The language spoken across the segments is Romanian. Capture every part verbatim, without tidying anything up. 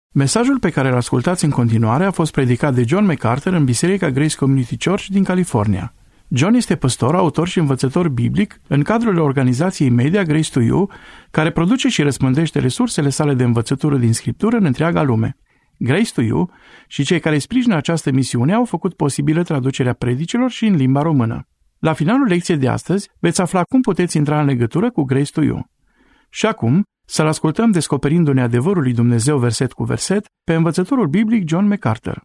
Mesajul pe care îl ascultați în continuare a fost predicat de John MacArthur în Biserica Grace Community Church din California. John este păstor, autor și învățător biblic în cadrul organizației media Grace to You, care produce și răspândește resursele sale de învățătură din Scriptură în întreaga lume. Grace to You și cei care sprijină această misiune au făcut posibilă traducerea predicilor și în limba română. La finalul lecției de astăzi veți afla cum puteți intra în legătură cu Grace to You. Și acum, să-l ascultăm descoperindu-ne adevărul lui Dumnezeu verset cu verset pe învățătorul biblic John MacArthur.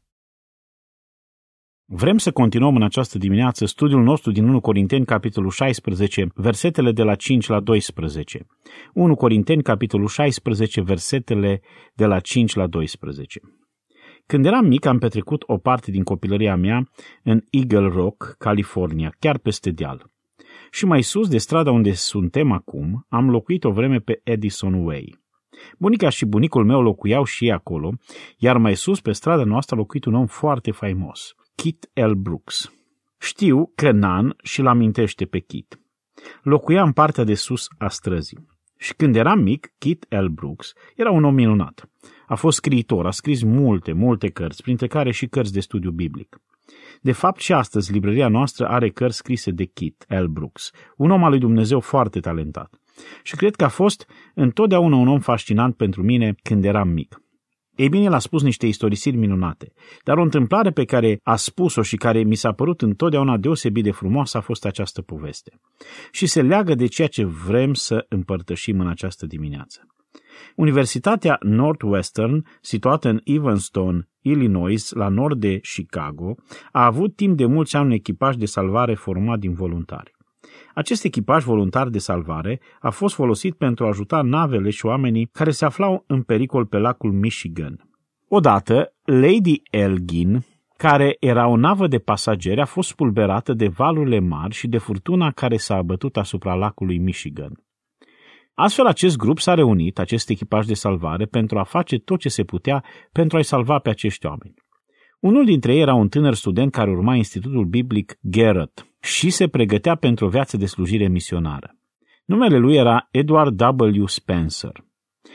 Vrem să continuăm în această dimineață studiul nostru din unu Corinteni, capitolul șaisprezece, versetele de la cinci la doisprezece. unu Corinteni, capitolul șaisprezece, versetele de la cinci la doisprezece. Când eram mic, am petrecut o parte din copilăria mea în Eagle Rock, California, chiar peste deal. Și mai sus de strada unde suntem acum, am locuit o vreme pe Edison Way. Bunica și bunicul meu locuiau și ei acolo, iar mai sus pe strada noastră a locuit un om foarte faimos, Kit L. Brooks. Știu că Nan și-l amintește pe Kit. Locuia în partea de sus a străzii. Și când eram mic, Kit L. Brooks era un om minunat. A fost scriitor, a scris multe, multe cărți, printre care și cărți de studiu biblic. De fapt, și astăzi librăria noastră are cărți scrise de Kit L. Brooks, un om al lui Dumnezeu foarte talentat. Și cred că a fost întotdeauna un om fascinant pentru mine când eram mic. Ei bine, el a spus niște istorisiri minunate, dar o întâmplare pe care a spus-o și care mi s-a părut întotdeauna deosebit de frumoasă a fost această poveste. Și se leagă de ceea ce vrem să împărtășim în această dimineață. Universitatea Northwestern, situată în Evanston, Illinois, la nord de Chicago, a avut timp de mulți ani un echipaj de salvare format din voluntari. Acest echipaj voluntar de salvare a fost folosit pentru a ajuta navele și oamenii care se aflau în pericol pe lacul Michigan. Odată, Lady Elgin, care era o navă de pasageri, a fost spulberată de valurile mari și de furtuna care s-a abătut asupra lacului Michigan. Astfel, acest grup s-a reunit, acest echipaj de salvare, pentru a face tot ce se putea pentru a-i salva pe acești oameni. Unul dintre ei era un tânăr student care urma Institutul Biblic Garrett și se pregătea pentru o viață de slujire misionară. Numele lui era Edward W. Spencer.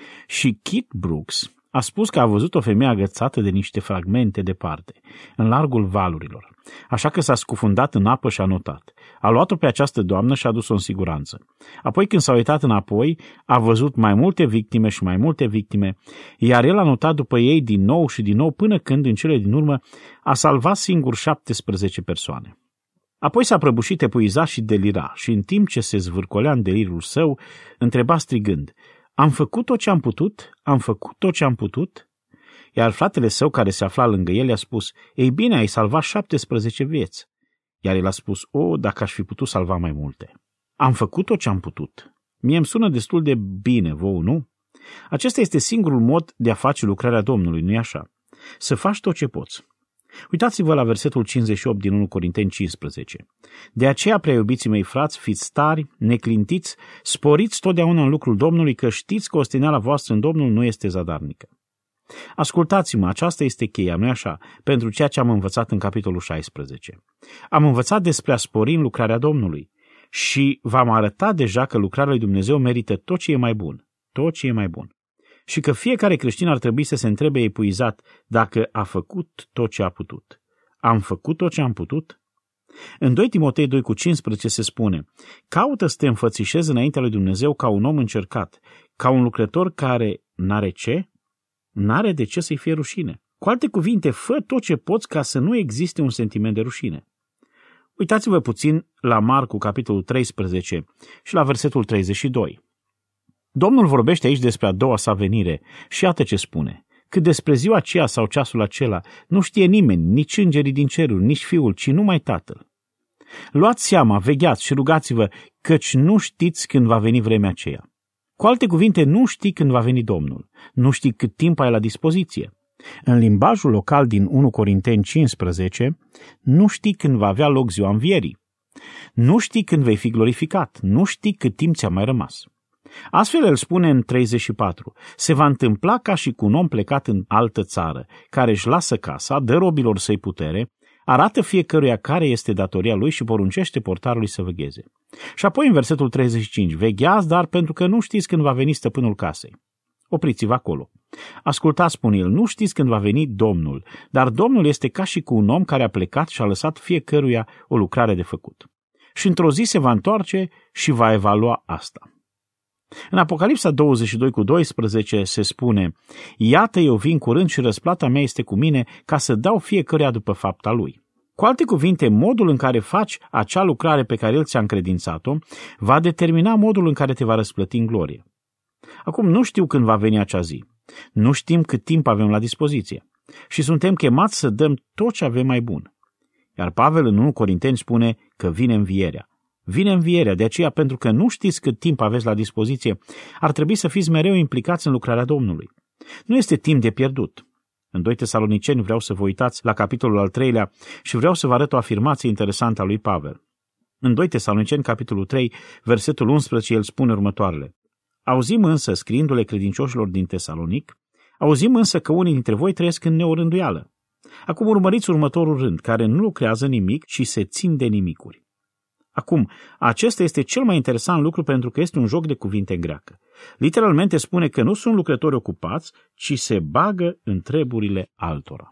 Și Kit Brooks a spus că a văzut o femeie agățată de niște fragmente departe, în largul valurilor. Așa că s-a scufundat în apă și a notat. A luat-o pe această doamnă și a dus-o în siguranță. Apoi, când s-a uitat înapoi, a văzut mai multe victime și mai multe victime, iar el a notat după ei din nou și din nou până când, în cele din urmă, a salvat singur șaptesprezece persoane. Apoi s-a prăbușit epuizat și delira și, în timp ce se zvârcolea în delirul său, întreba strigând: "Am făcut tot ce am putut? Am făcut tot ce am putut?" Iar fratele său, care se afla lângă el, i-a spus: "Ei bine, ai salvat șaptesprezece vieți." Iar el a spus: "O, dacă aș fi putut salva mai multe." Am făcut tot ce am putut. Mie îmi sună destul de bine, vouă, nu? Acesta este singurul mod de a face lucrarea Domnului, nu-i așa? Să faci tot ce poți. Uitați-vă la versetul cincizeci și opt din unu Corinteni cincisprezece. De aceea, prea iubiții mei frați, fiți tari, neclintiți, sporiți totdeauna în lucrul Domnului, că știți că osteneala voastră în Domnul nu este zadarnică. Ascultați-mă, aceasta este cheia, nu-i așa, pentru ceea ce am învățat în capitolul șaisprezece. Am învățat despre a spori în lucrarea Domnului și v-am arătat deja că lucrarea lui Dumnezeu merită tot ce e mai bun, tot ce e mai bun. Și că fiecare creștin ar trebui să se întrebe epuizat dacă a făcut tot ce a putut. Am făcut tot ce am putut? În doi Timotei doi cu cincisprezece se spune: caută să te înfățișezi înaintea lui Dumnezeu ca un om încercat, ca un lucrător care n-are ce? N-are de ce să-i fie rușine. Cu alte cuvinte, fă tot ce poți ca să nu existe un sentiment de rușine. Uitați-vă puțin la Marcu, capitolul treisprezece și la versetul treizeci și doi. Domnul vorbește aici despre a doua sa venire și iată ce spune: cât despre ziua aceea sau ceasul acela nu știe nimeni, nici îngerii din ceruri, nici Fiul, ci numai Tatăl. Luați seama, vegheați și rugați-vă, căci nu știți când va veni vremea aceea. Cu alte cuvinte, nu știi când va veni Domnul, nu știi cât timp ai la dispoziție. În limbajul local din unu Corinteni cincisprezece, nu știi când va avea loc ziua învierii. Nu știi când vei fi glorificat, nu știi cât timp ți-a mai rămas. Astfel el spune în treizeci și patru, se va întâmpla ca și cu un om plecat în altă țară, care își lasă casa, dă robilor săi putere, arată fiecăruia care este datoria lui și poruncește portarului să vegheze. Și apoi în versetul treizeci și cinci, vegheați, dar pentru că nu știți când va veni stăpânul casei. Opriți-vă acolo. Ascultați, spune el, nu știți când va veni Domnul, dar Domnul este ca și cu un om care a plecat și a lăsat fiecăruia o lucrare de făcut. Și într-o zi se va întoarce și va evalua asta. În Apocalipsa douăzeci și doi cu doisprezece se spune: iată, eu vin curând și răsplata mea este cu mine ca să dau fiecăruia după fapta lui. Cu alte cuvinte, modul în care faci acea lucrare pe care El ți-a încredințat-o va determina modul în care te va răsplăti în glorie. Acum, nu știu când va veni acea zi. Nu știm cât timp avem la dispoziție. Și suntem chemați să dăm tot ce avem mai bun. Iar Pavel în unu Corinteni spune că vine învierea. Vine învierea, de aceea, pentru că nu știți cât timp aveți la dispoziție, ar trebui să fiți mereu implicați în lucrarea Domnului. Nu este timp de pierdut. În doi Tesaloniceni vreau să vă uitați la capitolul al treilea și vreau să vă arăt o afirmație interesantă a lui Pavel. În doi Tesaloniceni, capitolul trei, versetul unsprezece, el spune următoarele: auzim însă, scriindu-le credincioșilor din Tesalonic, auzim însă că unii dintre voi trăiesc în neorânduială. Acum urmăriți următorul rând, care nu lucrează nimic și se țin de nimicuri. Acum, acesta este cel mai interesant lucru pentru că este un joc de cuvinte în greacă. Literalmente spune că nu sunt lucrători ocupați, ci se bagă în treburile altora.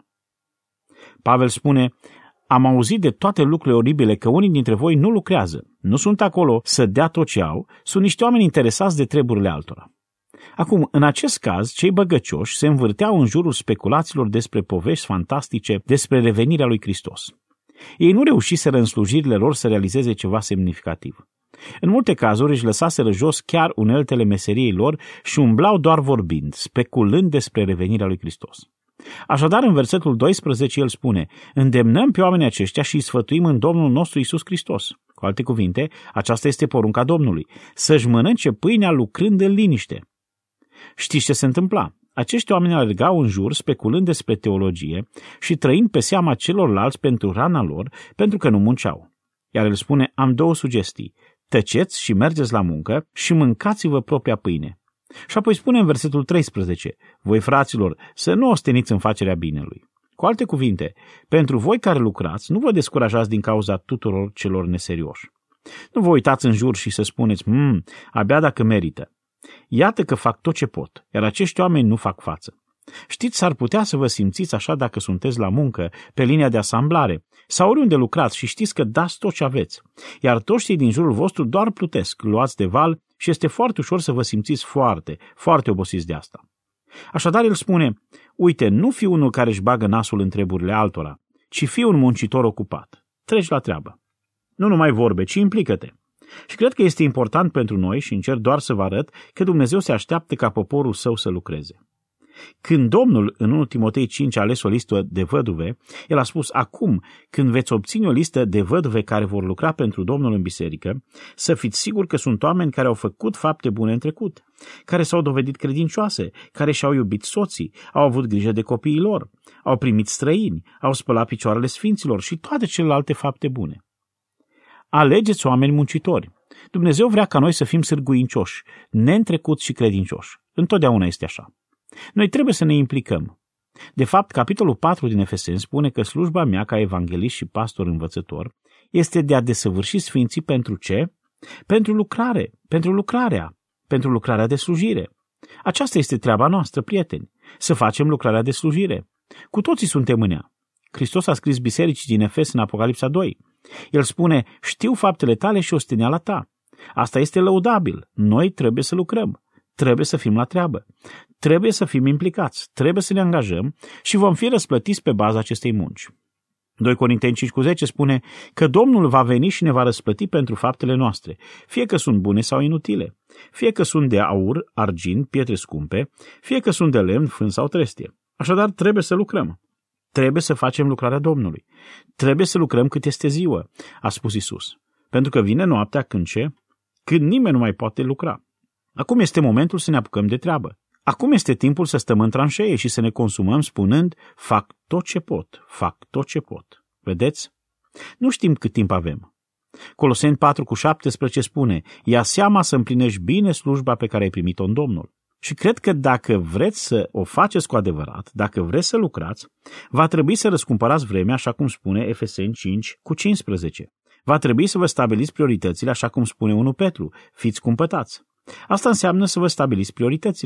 Pavel spune: am auzit de toate lucrurile oribile că unii dintre voi nu lucrează, nu sunt acolo să dea tot ce au, sunt niște oameni interesați de treburile altora. Acum, în acest caz, cei băgăcioși se învârteau în jurul speculațiilor despre povești fantastice despre revenirea lui Hristos. Ei nu reușiseră în slujirile lor să realizeze ceva semnificativ. În multe cazuri își lăsaseră jos chiar uneltele meseriei lor și umblau doar vorbind, speculând despre revenirea lui Hristos. Așadar, în versetul doisprezece, el spune: îndemnăm pe oamenii aceștia și îi sfătuim în Domnul nostru Iisus Hristos. Cu alte cuvinte, aceasta este porunca Domnului, să-și mănânce pâinea lucrând în liniște. Știți ce se întâmpla? Acești oameni alergau în jur, speculând despre teologie și trăind pe seama celorlalți pentru rana lor, pentru că nu munceau. Iar el spune: am două sugestii: tăceți și mergeți la muncă și mâncați-vă propria pâine. Și apoi spune în versetul treisprezece: voi, fraților, să nu osteniți în facerea binelui. Cu alte cuvinte, pentru voi care lucrați, nu vă descurajați din cauza tuturor celor neserioși. Nu vă uitați în jur și să spuneți: hmm, abia dacă merită. Iată că fac tot ce pot, iar acești oameni nu fac față. Știți, s-ar putea să vă simțiți așa dacă sunteți la muncă, pe linia de asamblare, sau oriunde lucrați și știți că dați tot ce aveți, iar toți cei din jurul vostru doar plutesc, luați de val și este foarte ușor să vă simțiți foarte, foarte obosiți de asta. Așadar, el spune: uite, nu fi unul care își bagă nasul în treburile altora, ci fii un muncitor ocupat. Treci la treabă. Nu numai vorbe, ci implică-te. Și cred că este important pentru noi, și încerc doar să vă arăt, că Dumnezeu se așteaptă ca poporul său să lucreze. Când Domnul, în unu Timotei cinci, a ales o listă de văduve, el a spus: acum, când veți obține o listă de văduve care vor lucra pentru Domnul în biserică, să fiți siguri că sunt oameni care au făcut fapte bune în trecut, care s-au dovedit credincioase, care și-au iubit soții, au avut grijă de copiii lor, au primit străini, au spălat picioarele sfinților și toate celelalte fapte bune. Alegeți oameni muncitori. Dumnezeu vrea ca noi să fim sârguincioși, neîntrecuți și credincioși. Întotdeauna este așa. Noi trebuie să ne implicăm. De fapt, capitolul patru din Efeseni spune că slujba mea ca evanghelist și pastor învățător este de a desăvârși sfinții pentru ce? Pentru lucrare, pentru lucrarea, pentru lucrarea de slujire. Aceasta este treaba noastră, prieteni, să facem lucrarea de slujire. Cu toții suntem în ea. Hristos a scris bisericii din Efes în Apocalipsa doi. El spune: știu faptele tale și osteneala ta. Asta este lăudabil. Noi trebuie să lucrăm. Trebuie să fim la treabă. Trebuie să fim implicați. Trebuie să ne angajăm și vom fi răsplătiți pe baza acestei munci. doi Corinteni cinci cu zece spune că Domnul va veni și ne va răsplăti pentru faptele noastre, fie că sunt bune sau inutile, fie că sunt de aur, argint, pietre scumpe, fie că sunt de lemn, fân sau trestie. Așadar, trebuie să lucrăm. Trebuie să facem lucrarea Domnului. Trebuie să lucrăm cât este ziua, a spus Iisus. Pentru că vine noaptea când ce? Când nimeni nu mai poate lucra. Acum este momentul să ne apucăm de treabă. Acum este timpul să stăm în tranșee și să ne consumăm spunând: fac tot ce pot, fac tot ce pot. Vedeți? Nu știm cât timp avem. Coloseni patru cu șaptesprezece spune: ia seama să împlinești bine slujba pe care ai primit-o în Domnul. Și cred că dacă vreți să o faceți cu adevărat, dacă vreți să lucrați, va trebui să răscumpărați vremea, așa cum spune Efeseni cinci cu cincisprezece. Va trebui să vă stabiliți prioritățile, așa cum spune unu Petru: fiți cumpătați. Asta înseamnă să vă stabiliți prioritățile.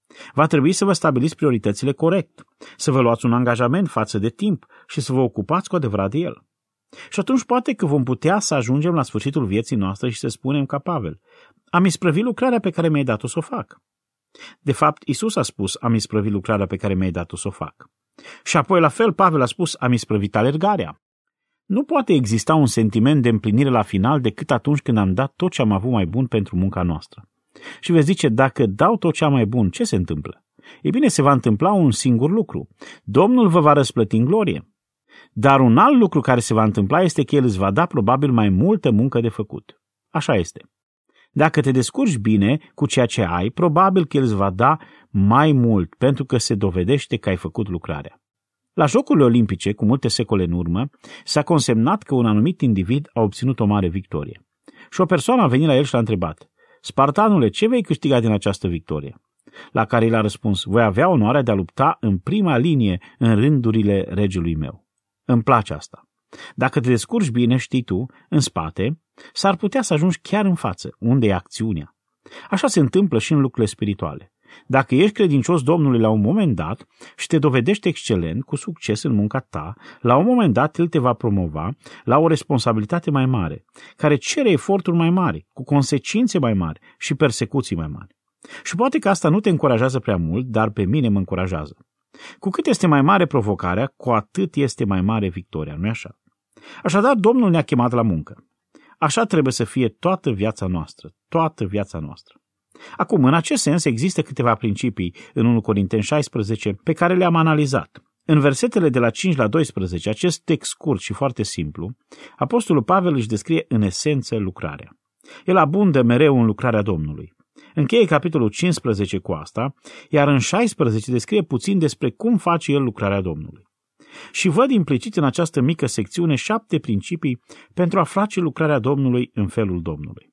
Va trebui să vă stabiliți prioritățile corect, să vă luați un angajament față de timp și să vă ocupați cu adevărat de el. Și atunci poate că vom putea să ajungem la sfârșitul vieții noastre și să spunem ca Pavel: am isprăvit lucrarea pe care mi-ai dat-o să o fac. De fapt, Iisus a spus: am isprăvit lucrarea pe care mi-ai dat-o să o fac. Și apoi, la fel, Pavel a spus: am isprăvit alergarea. Nu poate exista un sentiment de împlinire la final decât atunci când am dat tot ce am avut mai bun pentru munca noastră. Și veți zice: dacă dau tot ce am mai bun, ce se întâmplă? Ei bine, se va întâmpla un singur lucru: Domnul vă va răsplăti în glorie. Dar un alt lucru care se va întâmpla este că El îți va da probabil mai multă muncă de făcut. Așa este. Dacă te descurci bine cu ceea ce ai, probabil că El îți va da mai mult, pentru că se dovedește că ai făcut lucrarea. La Jocurile Olimpice, cu multe secole în urmă, s-a consemnat că un anumit individ a obținut o mare victorie. Și o persoană a venit la el și l-a întrebat: Spartanule, ce vei câștiga din această victorie? La care el a răspuns: voi avea onoarea de a lupta în prima linie în rândurile regelui meu. Îmi place asta. Dacă te descurci bine, știi tu, în spate, s-ar putea să ajungi chiar în față, unde e acțiunea. Așa se întâmplă și în lucrurile spirituale. Dacă ești credincios Domnului la un moment dat și te dovedești excelent, cu succes în munca ta, la un moment dat El te va promova la o responsabilitate mai mare, care cere eforturi mai mari, cu consecințe mai mari și persecuții mai mari. Și poate că asta nu te încurajează prea mult, dar pe mine mă încurajează. Cu cât este mai mare provocarea, cu atât este mai mare victoria, nu-i așa? Așadar, Domnul ne-a chemat la muncă. Așa trebuie să fie toată viața noastră, toată viața noastră. Acum, în acest sens, există câteva principii în unu Corinteni șaisprezece pe care le-am analizat. În versetele de la cinci la doisprezece, acest text scurt și foarte simplu, apostolul Pavel își descrie în esență lucrarea. El abundă mereu în lucrarea Domnului. Încheie capitolul cincisprezece cu asta, iar în șaisprezece descrie puțin despre cum face el lucrarea Domnului. Și văd implicit în această mică secțiune șapte principii pentru a face lucrarea Domnului în felul Domnului.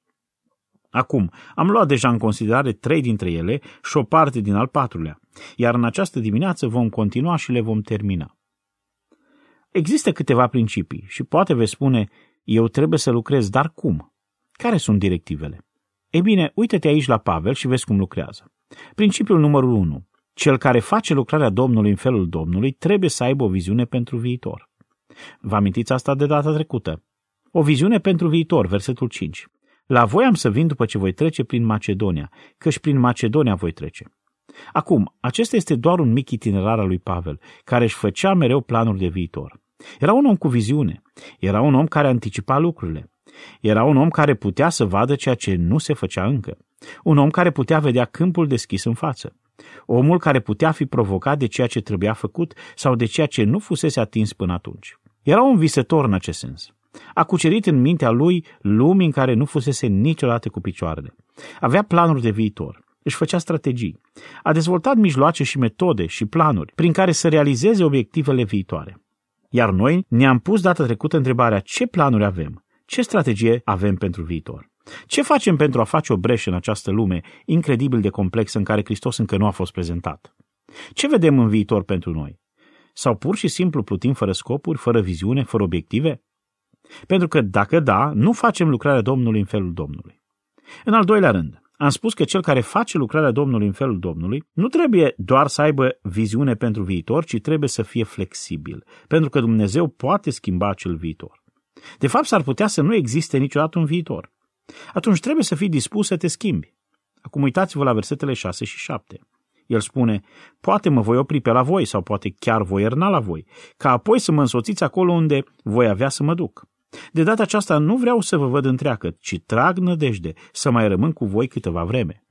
Acum, am luat deja în considerare trei dintre ele și o parte din al patrulea, iar în această dimineață vom continua și le vom termina. Există câteva principii și poate veți spune: eu trebuie să lucrez, dar cum? Care sunt directivele? Ei bine, uite-te aici la Pavel și vezi cum lucrează. Principiul numărul unu. Cel care face lucrarea Domnului în felul Domnului trebuie să aibă o viziune pentru viitor. Vă amintiți asta de data trecută? O viziune pentru viitor, versetul cinci. La voi am să vin după ce voi trece prin Macedonia, căci prin Macedonia voi trece. Acum, acesta este doar un mic itinerar al lui Pavel, care își făcea mereu planuri de viitor. Era un om cu viziune, era un om care anticipa lucrurile, era un om care putea să vadă ceea ce nu se făcea încă, un om care putea vedea câmpul deschis în față, omul care putea fi provocat de ceea ce trebuia făcut sau de ceea ce nu fusese atins până atunci. Era un visător în acest sens. A cucerit în mintea lui lumii în care nu fusese niciodată cu picioarele. Avea planuri de viitor, își făcea strategii, a dezvoltat mijloace și metode și planuri prin care să realizeze obiectivele viitoare. Iar noi ne-am pus data trecută întrebarea: ce planuri avem? Ce strategie avem pentru viitor? Ce facem pentru a face o breșă în această lume incredibil de complexă în care Hristos încă nu a fost prezentat? Ce vedem în viitor pentru noi? Sau pur și simplu plutim fără scopuri, fără viziune, fără obiective? Pentru că dacă da, nu facem lucrarea Domnului în felul Domnului. În al doilea rând, am spus că cel care face lucrarea Domnului în felul Domnului nu trebuie doar să aibă viziune pentru viitor, ci trebuie să fie flexibil, pentru că Dumnezeu poate schimba acel viitor. De fapt, s-ar putea să nu existe niciodată un viitor. Atunci trebuie să fii dispus să te schimbi. Acum uitați-vă la versetele șase și șapte. El spune: poate mă voi opri pe la voi sau poate chiar voi erna la voi, ca apoi să mă însoțiți acolo unde voi avea să mă duc. De data aceasta nu vreau să vă văd întreagă, ci trag nădejde să mai rămân cu voi câteva vreme.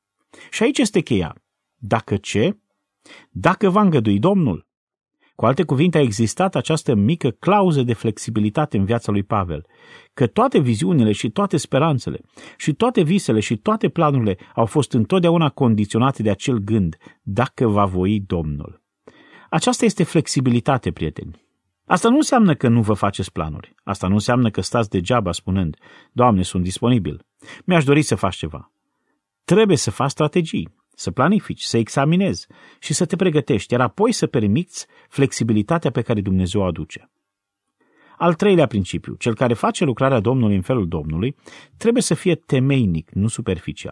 Și aici este cheia. Dacă ce? Dacă va îngădui Domnul. Cu alte cuvinte, a existat această mică clauză de flexibilitate în viața lui Pavel, că toate viziunile și toate speranțele și toate visele și toate planurile au fost întotdeauna condiționate de acel gând: dacă va voi Domnul. Aceasta este flexibilitate, prieteni. Asta nu înseamnă că nu vă faceți planuri. Asta nu înseamnă că stați degeaba spunând: Doamne, sunt disponibil. Mi-aș dori să faci ceva. Trebuie să faci strategii, să planifici, să examinezi și să te pregătești, iar apoi să permiți flexibilitatea pe care Dumnezeu o aduce. Al treilea principiu, cel care face lucrarea Domnului în felul Domnului, trebuie să fie temeinic, nu superficial.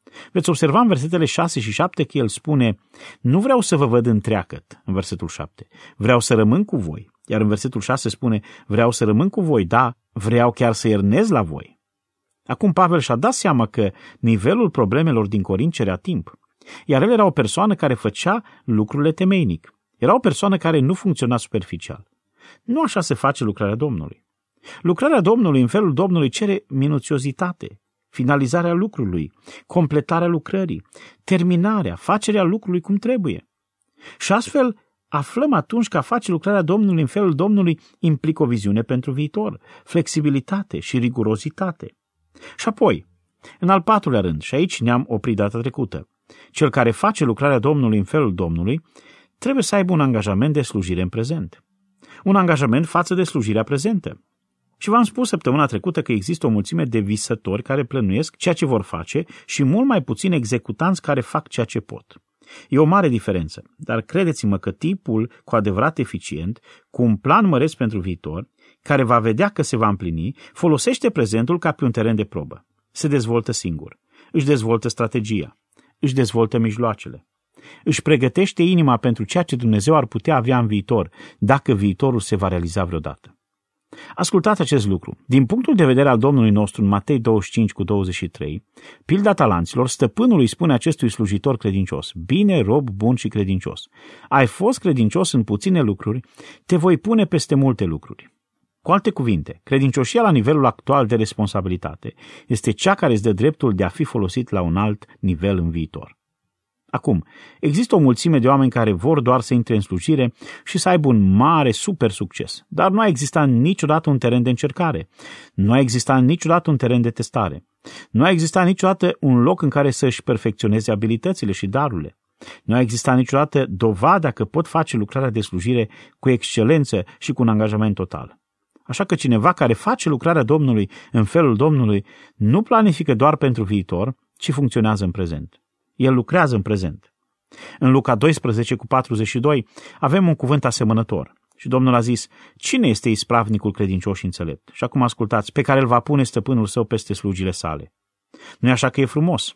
Veți observa în versetele șase și șapte că el spune: nu vreau să vă văd întreagăt, în versetul șapte, vreau să rămân cu voi. Iar în versetul șase spune: vreau să rămân cu voi, da, vreau chiar să iernez la voi. Acum Pavel și-a dat seama că nivelul problemelor din Corint cerea timp, iar el era o persoană care făcea lucrurile temeinic. Era o persoană care nu funcționa superficial. Nu așa se face lucrarea Domnului. Lucrarea Domnului în felul Domnului cere minuțiozitate, finalizarea lucrului, completarea lucrării, terminarea, facerea lucrului cum trebuie. Și astfel aflăm atunci că a face lucrarea Domnului în felul Domnului implică o viziune pentru viitor, flexibilitate și rigurozitate. Și apoi, în al patrulea rând, și aici ne-am oprit data trecută, cel care face lucrarea Domnului în felul Domnului trebuie să aibă un angajament de slujire în prezent. Un angajament față de slujirea prezentă. Și v-am spus săptămâna trecută că există o mulțime de visători care plănuiesc ceea ce vor face și mult mai puțini executanți care fac ceea ce pot. E o mare diferență, dar credeți-mă că tipul cu adevărat eficient, cu un plan măreț pentru viitor, care va vedea că se va împlini, folosește prezentul ca pe un teren de probă. Se dezvoltă singur, își dezvoltă strategia, își dezvoltă mijloacele, își pregătește inima pentru ceea ce Dumnezeu ar putea avea în viitor, dacă viitorul se va realiza vreodată. Ascultați acest lucru. Din punctul de vedere al Domnului nostru, în Matei douăzeci și cinci cu douăzeci și trei, pilda talanților, stăpânul îi spune acestui slujitor credincios: bine, rob bun și credincios. Ai fost credincios în puține lucruri, te voi pune peste multe lucruri. Cu alte cuvinte, credincioșia la nivelul actual de responsabilitate este cea care îți dă dreptul de a fi folosit la un alt nivel în viitor. Acum, există o mulțime de oameni care vor doar să intre în slujire și să aibă un mare super succes, dar nu a existat niciodată un teren de încercare, nu a existat niciodată un teren de testare, nu a existat niciodată un loc în care să-și perfecționeze abilitățile și darurile, nu a existat niciodată dovada că pot face lucrarea de slujire cu excelență și cu un angajament total. Așa că cineva care face lucrarea Domnului în felul Domnului nu planifică doar pentru viitor, ci funcționează în prezent. El lucrează în prezent. În Luca doisprezece cu patruzeci și doi avem un cuvânt asemănător. Și Domnul a zis: cine este ispravnicul credincios și înțelept? Și acum ascultați: pe care îl va pune stăpânul său peste slugile sale. Nu e așa că e frumos?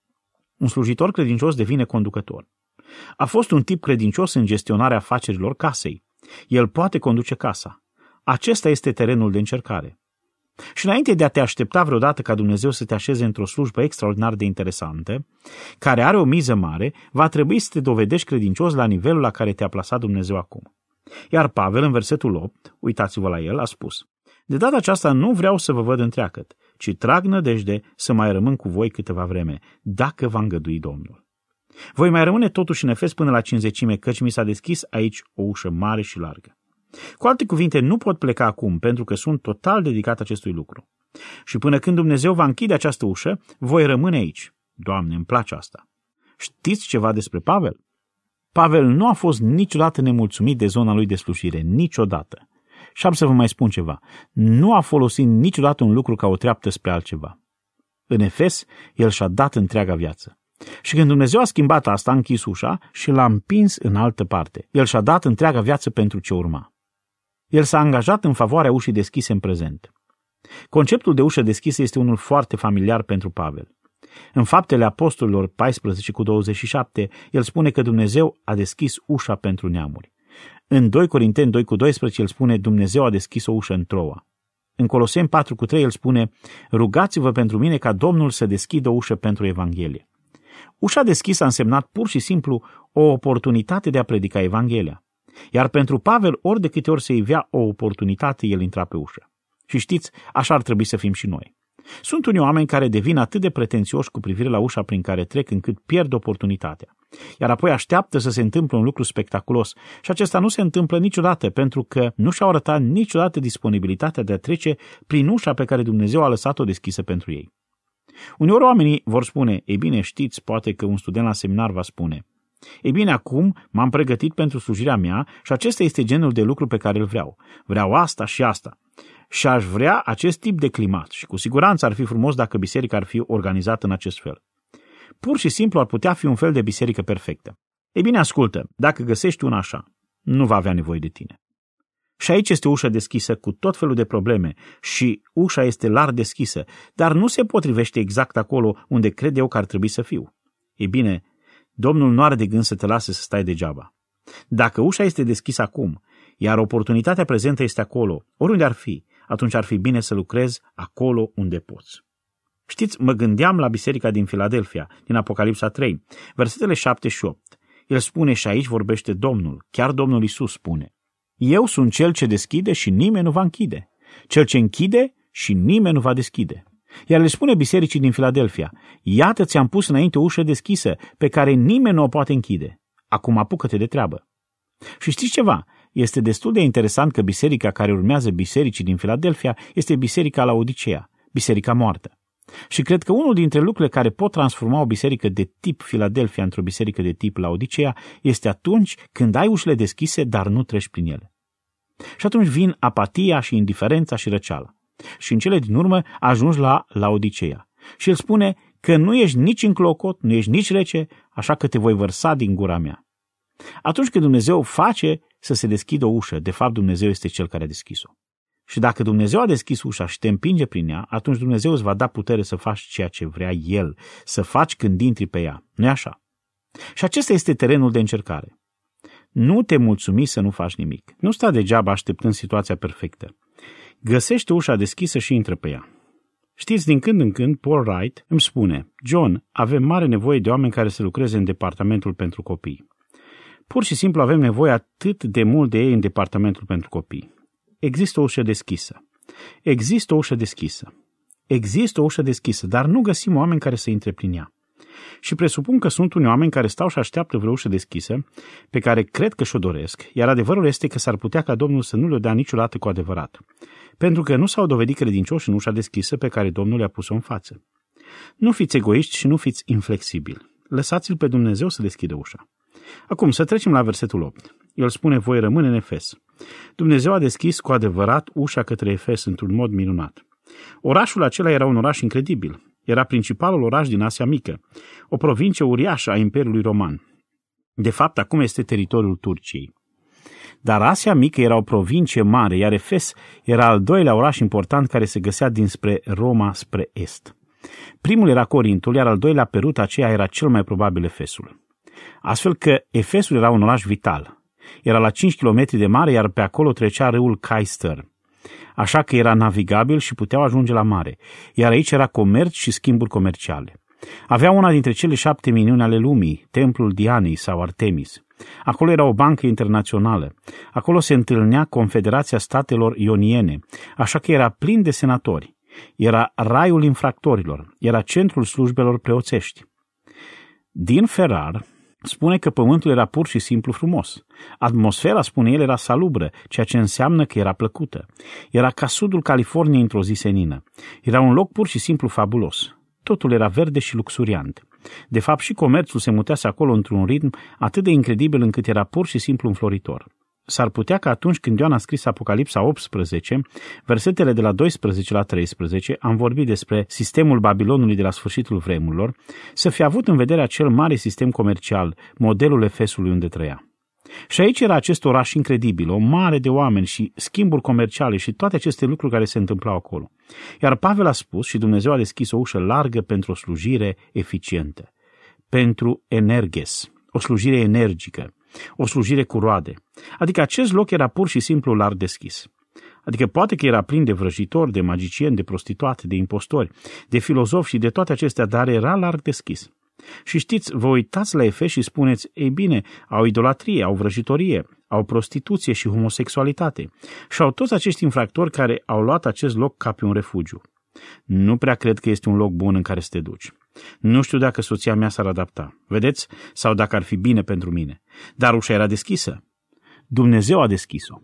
Un slujitor credincios devine conducător. A fost un tip credincios în gestionarea afacerilor casei. El poate conduce casa. Acesta este terenul de încercare. Și înainte de a te aștepta vreodată ca Dumnezeu să te așeze într-o slujbă extraordinar de interesantă, care are o miză mare, va trebui să te dovedești credincios la nivelul la care te-a plasat Dumnezeu acum. Iar Pavel, în versetul opt, uitați-vă la el, a spus: de data aceasta nu vreau să vă văd întreagăt, ci trag nădejde să mai rămân cu voi câteva vreme, dacă va îngădui Domnul. Voi mai rămâne totuși în Efes până la cincizecime, căci mi s-a deschis aici o ușă mare și largă. Cu alte cuvinte, nu pot pleca acum, pentru că sunt total dedicat acestui lucru. Și până când Dumnezeu va închide această ușă, voi rămâne aici. Doamne, îmi place asta. Știți ceva despre Pavel? Pavel nu a fost niciodată nemulțumit de zona lui de slujire, niciodată. Și am să vă mai spun ceva. Nu a folosit niciodată un lucru ca o treaptă spre altceva. În Efes, el și-a dat întreaga viață. Și când Dumnezeu a schimbat asta, a închis ușa și l-a împins în altă parte. El și-a dat întreaga viață pentru ce urma. El s-a angajat în favoarea ușii deschise în prezent. Conceptul de ușă deschisă este unul foarte familiar pentru Pavel. În Faptele Apostolilor paisprezece cu douăzeci și șapte, el spune că Dumnezeu a deschis ușa pentru neamuri. În doi Corinteni doi cu doisprezece, el spune: Dumnezeu a deschis o ușă în Troa. În Coloseni patru cu trei, el spune: rugați-vă pentru mine ca Domnul să deschidă o ușă pentru Evanghelie. Ușa deschisă a însemnat pur și simplu o oportunitate de a predica Evanghelia. Iar pentru Pavel, ori de câte ori se ivea o oportunitate, el intra pe ușă. Și știți, așa ar trebui să fim și noi. Sunt unii oameni care devin atât de pretențioși cu privire la ușa prin care trec, încât pierd oportunitatea. Iar apoi așteaptă să se întâmple un lucru spectaculos. Și acesta nu se întâmplă niciodată, pentru că nu și-au arătat niciodată disponibilitatea de a trece prin ușa pe care Dumnezeu a lăsat-o deschisă pentru ei. Uneori oamenii vor spune: ei bine, știți, poate că un student la seminar va spune: ei bine, acum m-am pregătit pentru slujirea mea și acesta este genul de lucru pe care îl vreau. Vreau asta și asta. Și aș vrea acest tip de climat și cu siguranță ar fi frumos dacă biserica ar fi organizată în acest fel. Pur și simplu ar putea fi un fel de biserică perfectă. Ei bine, ascultă, dacă găsești una așa, nu va avea nevoie de tine. Și aici este ușa deschisă cu tot felul de probleme și ușa este larg deschisă, dar nu se potrivește exact acolo unde cred eu că ar trebui să fiu. Ei bine, Domnul nu are de gând să te lase să stai degeaba. Dacă ușa este deschisă acum, iar oportunitatea prezentă este acolo, oriunde ar fi, atunci ar fi bine să lucrezi acolo unde poți. Știți, mă gândeam la biserica din Filadelfia, din Apocalipsa trei, versetele șapte și opt. El spune și aici vorbește Domnul, chiar Domnul Iisus spune: Eu sunt cel ce deschide și nimeni nu va închide, cel ce închide și nimeni nu va deschide. Iar le spune bisericii din Filadelfia: Iată, ți-am pus înainte o ușă deschisă pe care nimeni nu o poate închide. Acum apucă-te de treabă. Și știți ceva? Este destul de interesant că biserica care urmează bisericii din Filadelfia este biserica Laodicea, biserica moartă. Și cred că unul dintre lucrurile care pot transforma o biserică de tip Filadelfia într-o biserică de tip Laodicea este atunci când ai ușile deschise, dar nu treci prin ele. Și atunci vin apatia și indiferența și răceala. Și în cele din urmă ajungi la Laodicea. Și el spune că nu ești nici înclocot, nu ești nici rece, așa că te voi vărsa din gura mea. Atunci când Dumnezeu face să se deschidă o ușă, de fapt Dumnezeu este cel care a deschis-o. Și dacă Dumnezeu a deschis ușa și te împinge prin ea, atunci Dumnezeu îți va da putere să faci ceea ce vrea El, să faci când intri pe ea. Nu-i așa? Și acesta este terenul de încercare. Nu te mulțumi să nu faci nimic. Nu sta degeaba așteptând situația perfectă. Găsește ușa deschisă și intră pe ea. Știți, din când în când, Paul Wright îmi spune: John, avem mare nevoie de oameni care să lucreze în departamentul pentru copii. Pur și simplu avem nevoie atât de mult de ei în departamentul pentru copii. Există o ușă deschisă. Există o ușă deschisă. Există o ușă deschisă, dar nu găsim oameni care să intre prin ea. Și presupun că sunt unii oameni care stau și așteaptă vreo ușă deschisă, pe care cred că și-o doresc, iar adevărul este că s-ar putea ca Domnul să nu le-o dea niciodată cu adevărat, pentru că nu s-au dovedit credincioși în ușa deschisă pe care Domnul le-a pus-o în față. Nu fiți egoiști și nu fiți inflexibili. Lăsați-l pe Dumnezeu să deschidă ușa. Acum, să trecem la versetul opt. El spune: voi rămâne în Efes. Dumnezeu a deschis cu adevărat ușa către Efes într-un mod minunat. Orașul acela era un oraș incredibil. Era principalul oraș din Asia Mică, o provincie uriașă a Imperiului Roman. De fapt, acum este teritoriul Turciei. Dar Asia Mică era o provincie mare, iar Efes era al doilea oraș important care se găsea dinspre Roma spre est. Primul era Corintul, iar al doilea pe ruta aceea era cel mai probabil Efesul. Astfel că Efesul era un oraș vital. Era la cinci kilometri de mare, iar pe acolo trecea râul Caister. Așa că era navigabil și puteau ajunge la mare, iar aici era comerț și schimburi comerciale. Avea una dintre cele șapte minuni ale lumii, templul Dianei sau Artemis. Acolo era o bancă internațională. Acolo se întâlnea Confederația Statelor Ioniene, așa că era plin de senatori. Era raiul infractorilor, era centrul slujbelor preoțești. Din Ferrar spune că pământul era pur și simplu frumos. Atmosfera, spune el, era salubră, ceea ce înseamnă că era plăcută. Era ca sudul Californiei într-o zi senină. Era un loc pur și simplu fabulos. Totul era verde și luxuriant. De fapt, și comerțul se mutease acolo într-un ritm atât de incredibil încât era pur și simplu înfloritor. S-ar putea că atunci când Ioan a scris Apocalipsa optsprezece, versetele de la doisprezece la treisprezece, am vorbit despre sistemul Babilonului de la sfârșitul vremurilor, să fi avut în vedere acel mare sistem comercial, modelul Efesului unde trăia. Și aici era acest oraș incredibil, o mare de oameni și schimburi comerciale și toate aceste lucruri care se întâmplau acolo. Iar Pavel a spus și Dumnezeu a deschis o ușă largă pentru o slujire eficientă, pentru energes, o slujire energică, o slujire cu roade. Adică acest loc era pur și simplu larg deschis. Adică poate că era plin de vrăjitori, de magicieni, de prostituate, de impostori, de filozofi și de toate acestea, dar era larg deschis. Și știți, vă uitați la Efes și spuneți: ei bine, au idolatrie, au vrăjitorie, au prostituție și homosexualitate. Și au toți acești infractori care au luat acest loc ca pe un refugiu. Nu prea cred că este un loc bun în care să te duci. Nu știu dacă soția mea s-ar adapta, vedeți? Sau dacă ar fi bine pentru mine. Dar ușa era deschisă. Dumnezeu a deschis-o.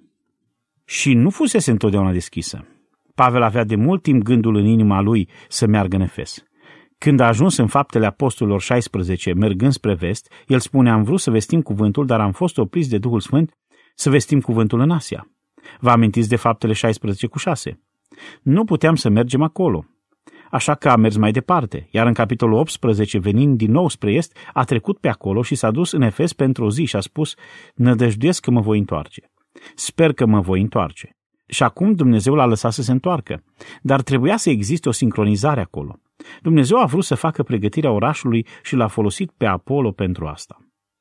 Și nu fusese întotdeauna deschisă. Pavel avea de mult timp gândul în inima lui să meargă în Efes. Când a ajuns în Faptele Apostolilor șaisprezece, mergând spre vest, el spune: am vrut să vestim cuvântul, dar am fost opriți de Duhul Sfânt să vestim cuvântul în Asia. Vă amintiți de Faptele șaisprezece cu șase? Nu puteam să mergem acolo. Așa că a mers mai departe, iar în capitolul optsprezece, venind din nou spre est, a trecut pe acolo și s-a dus în Efes pentru o zi și a spus: nădăjduiesc că mă voi întoarce. Sper că mă voi întoarce. Și acum Dumnezeu l-a lăsat să se întoarcă, dar trebuia să existe o sincronizare acolo. Dumnezeu a vrut să facă pregătirea orașului și l-a folosit pe Apollo pentru asta.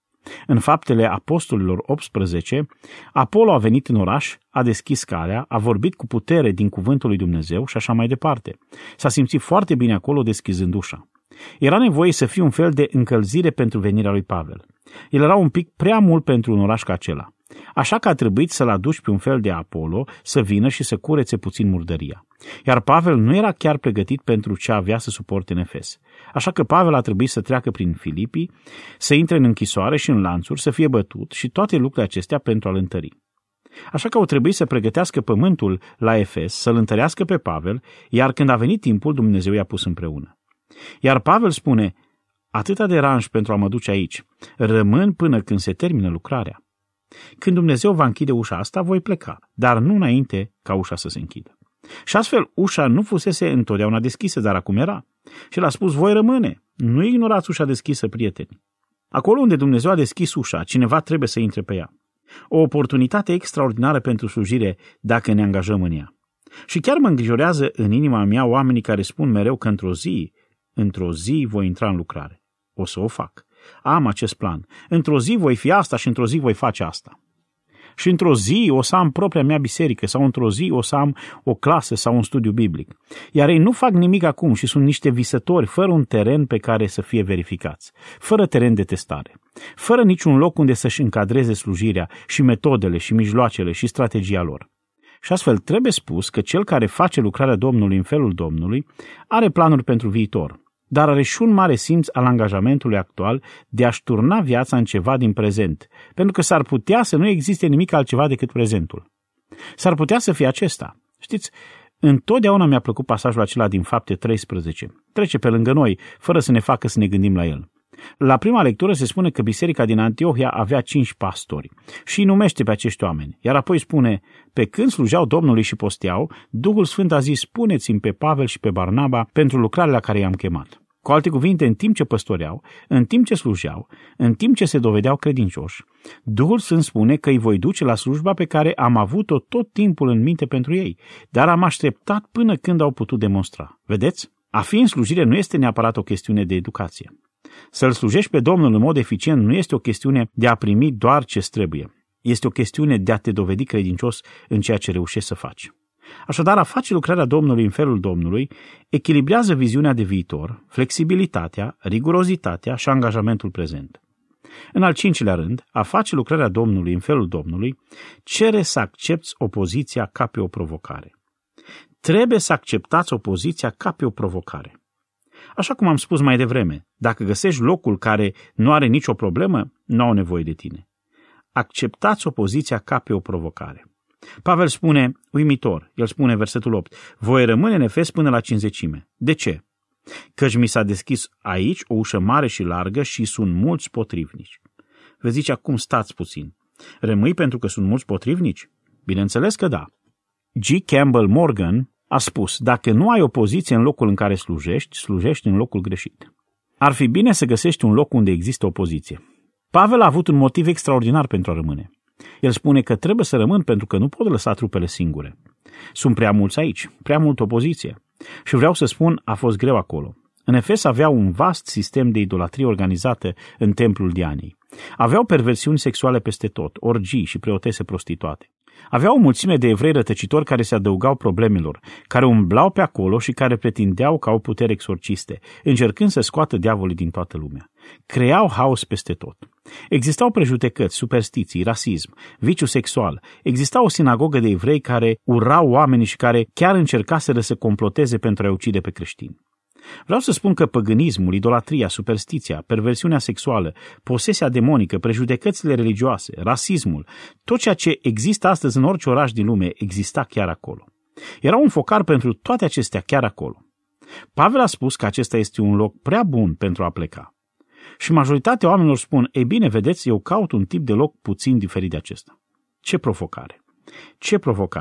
În Faptele Apostolilor optsprezece, Apollo a venit în oraș, a deschis calea, a vorbit cu putere din cuvântul lui Dumnezeu și așa mai departe. S-a simțit foarte bine acolo deschizând ușa. Era nevoie să fie un fel de încălzire pentru venirea lui Pavel. El era un pic prea mult pentru un oraș ca acela. Așa că a trebuit să-l aduci pe un fel de Apollo să vină și să curețe puțin murdăria. Iar Pavel nu era chiar pregătit pentru ce avea să suporte în Efes. Așa că Pavel a trebuit să treacă prin Filipii, să intre în închisoare și în lanțuri, să fie bătut și toate lucrurile acestea pentru a-l întări. Așa că au trebuit să pregătească pământul la Efes, să-l întărească pe Pavel, iar când a venit timpul, Dumnezeu i-a pus împreună. Iar Pavel spune, atâta deranj pentru a mă duce aici, rămân până când se termină lucrarea. Când Dumnezeu va închide ușa asta, voi pleca, dar nu înainte ca ușa să se închidă. Și astfel, ușa nu fusese întotdeauna deschisă, dar acum era. Și l-a spus, voi rămâne, nu ignorați ușa deschisă, prieteni. Acolo unde Dumnezeu a deschis ușa, cineva trebuie să intre pe ea. O oportunitate extraordinară pentru slujire dacă ne angajăm în ea. Și chiar mă îngrijorează în inima mea oamenii care spun mereu că într-o zi, într-o zi voi intra în lucrare. O să o fac. Am acest plan. Într-o zi voi fi asta și într-o zi voi face asta. Și într-o zi o să am propria mea biserică sau într-o zi o să am o clasă sau un studiu biblic. Iar ei nu fac nimic acum și sunt niște visători fără un teren pe care să fie verificați, fără teren de testare, fără niciun loc unde să-și încadreze slujirea și metodele și mijloacele și strategia lor. Și astfel trebuie spus că cel care face lucrarea Domnului în felul Domnului are planuri pentru viitor, dar are și un mare simț al angajamentului actual de a-și turna viața în ceva din prezent, pentru că s-ar putea să nu existe nimic altceva decât prezentul. S-ar putea să fie acesta. Știți, întotdeauna mi-a plăcut pasajul acela din Fapte treisprezece. Trece pe lângă noi, fără să ne facă să ne gândim la el. La prima lectură se spune că biserica din Antiohia avea cinci pastori și îi numește pe acești oameni, iar apoi spune, pe când slujeau Domnului și posteau, Duhul Sfânt a zis, puneți-mi pe Pavel și pe Barnaba pentru lucrarea la care i-am chemat. Cu alte cuvinte, în timp ce păstoreau, în timp ce slujeau, în timp ce se dovedeau credincioși, Duhul Sfânt spune că îi voi duce la slujba pe care am avut-o tot timpul în minte pentru ei, dar am așteptat până când au putut demonstra. Vedeți? A fi în slujire nu este neapărat o chestiune de educație. Să-L slujești pe Domnul în mod eficient nu este o chestiune de a primi doar ce trebuie. Este o chestiune de a te dovedi credincios în ceea ce reușești să faci. Așadar, a face lucrarea Domnului în felul Domnului echilibrează viziunea de viitor, flexibilitatea, rigurozitatea și angajamentul prezent. În al cincilea rând, a face lucrarea Domnului în felul Domnului cere să accepți opoziția ca pe o provocare. Trebuie să acceptați opoziția ca pe o provocare. Așa cum am spus mai devreme, dacă găsești locul care nu are nicio problemă, nu au nevoie de tine. Acceptați opoziția ca pe o provocare. Pavel spune, uimitor, el spune versetul opt, voi rămâne în Efes până la cincizecime. De ce? Căci mi s-a deschis aici o ușă mare și largă și sunt mulți potrivnici. Vă zice, acum stați puțin. Rămâi pentru că sunt mulți potrivnici? Bineînțeles că da. G. Campbell Morgan a spus, dacă nu ai opoziție în locul în care slujești, slujești în locul greșit. Ar fi bine să găsești un loc unde există opoziție. Pavel a avut un motiv extraordinar pentru a rămâne. El spune că trebuie să rămân pentru că nu pot lăsa trupele singure. Sunt prea mulți aici, prea multă opoziție. Și vreau să spun, a fost greu acolo. În Efes aveau un vast sistem de idolatrie organizată în templul Dianei. Aveau perversiuni sexuale peste tot, orgii și preotese prostituate. Aveau o mulțime de evrei rătăcitori care se adăugau problemelor, care umblau pe acolo și care pretindeau că au puteri exorciste, încercând să scoată diavolii din toată lumea. Creau haos peste tot. Existau prejudecăți, superstiții, rasism, viciu sexual. Exista o sinagogă de evrei care urau oamenii și care chiar încercaseră să comploteze pentru a ucide pe creștini. Vreau să spun că păgânismul, idolatria, superstiția, perversiunea sexuală, posesia demonică, prejudecățile religioase, rasismul, tot ceea ce există astăzi în orice oraș din lume, exista chiar acolo. Era un focar pentru toate acestea chiar acolo. Pavel a spus că acesta este un loc prea bun pentru a pleca. Și majoritatea oamenilor spun, ei bine, vedeți, eu caut un tip de loc puțin diferit de acesta. Ce provocare! Ce provocare!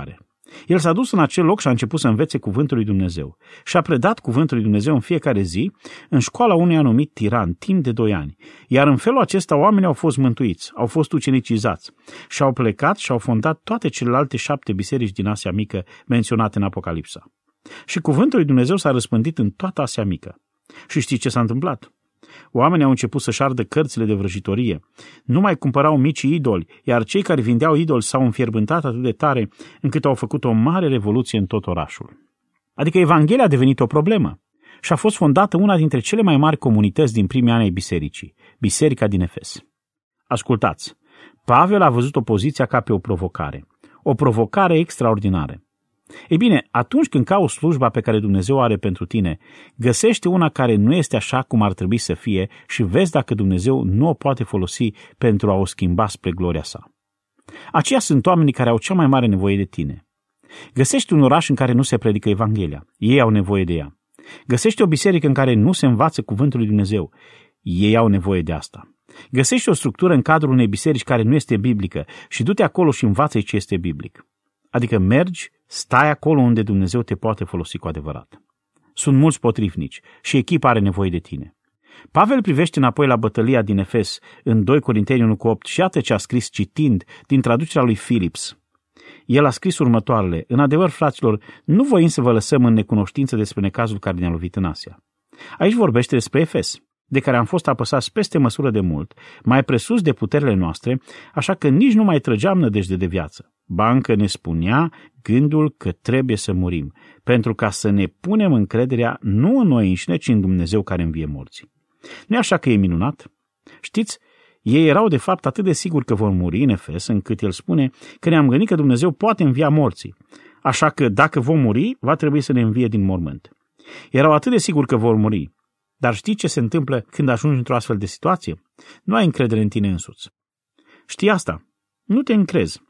El s-a dus în acel loc și a început să învețe cuvântul lui Dumnezeu și a predat cuvântul lui Dumnezeu în fiecare zi în școala unui anumit tiran, timp de doi ani. Iar în felul acesta oamenii au fost mântuiți, au fost ucenicizați și au plecat și au fondat toate celelalte șapte biserici din Asia Mică menționate în Apocalipsa. Și cuvântul lui Dumnezeu s-a răspândit în toată Asia Mică. Și știți ce s-a întâmplat? Oamenii au început să-și ardă cărțile de vrăjitorie. Nu mai cumpărau micii idoli, iar cei care vindeau idoli s-au înfierbântat atât de tare încât au făcut o mare revoluție în tot orașul. Adică Evanghelia a devenit o problemă și a fost fondată una dintre cele mai mari comunități din primii ani ai bisericii, Biserica din Efes. Ascultați, Pavel a văzut opoziția ca pe o provocare, o provocare extraordinară. Ei bine, atunci când cauți slujba pe care Dumnezeu are pentru tine, găsește una care nu este așa cum ar trebui să fie și vezi dacă Dumnezeu nu o poate folosi pentru a o schimba spre gloria sa. Aceia sunt oamenii care au cea mai mare nevoie de tine. Găsești un oraș în care nu se predică Evanghelia, ei au nevoie de ea. Găsești o biserică în care nu se învață cuvântul lui Dumnezeu, ei au nevoie de asta. Găsești o structură în cadrul unei biserici care nu este biblică și du-te acolo și învață-i ce este biblic. Adică mergi, stai acolo unde Dumnezeu te poate folosi cu adevărat. Sunt mulți potrivnici și echipa are nevoie de tine. Pavel privește înapoi la bătălia din Efes în doi Corinteni unu cu opt și iată ce a scris citind din traducerea lui Philips. El a scris următoarele: în adevăr, fraților, nu voim să vă lăsăm în necunoștință despre necazul care ne-a lovit în Asia. Aici vorbește despre Efes, de care am fost apăsați peste măsură de mult, mai presus de puterile noastre, așa că nici nu mai trăgeam nădejde de viață. Ba încă ne spunea gândul că trebuie să murim, pentru ca să ne punem încrederea nu în noi înșine, ci în Dumnezeu care învie morții. Nu-i așa că e minunat? Știți, ei erau de fapt atât de siguri că vor muri în Efes, încât el spune că ne-am gândit că Dumnezeu poate învia morții, așa că dacă vom muri, va trebui să ne învie din mormânt. Erau atât de siguri că vor muri, dar știi ce se întâmplă când ajungi într-o astfel de situație? Nu ai încredere în tine însuți. Știi asta? Nu te încrezi.